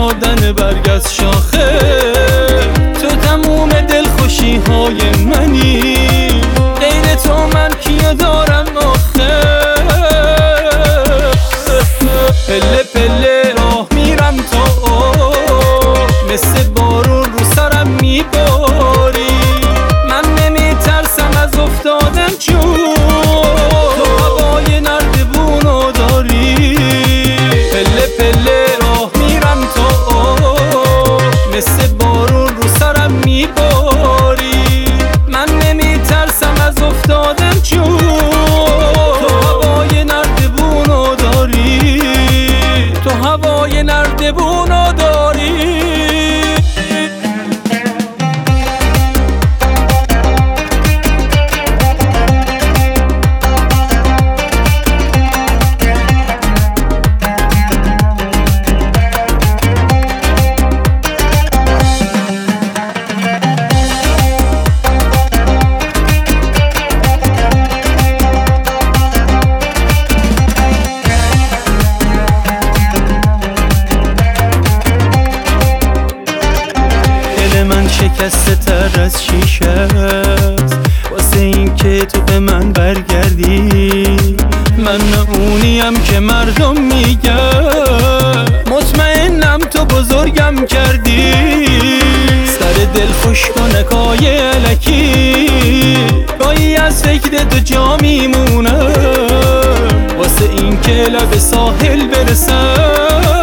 افتادن برگ از شاخه. تو تموم دلخوشی های منی، غیر تو من کیو دارم آخه. پله پله راه میرم تو مثل بارون رو سرم میباری. من نمیترسم از افتادن چون تو هوای نردبونو داری. پله پله راه میرم تو مثل بارون رو سرم میباری. من نمیترسم از افتادن چون تو هوای نردبونو داری. تو هوای نردبونو داری. شکسته تر از شیشه است واسه این که تو به من برگردی. من نه اونیم که مردم میگن، مطمئنم تو بزرگم کردی. سر دل خوش کنکای علکی گاهی از فکر تو جا میمونم واسه این که لب ساحل برسم.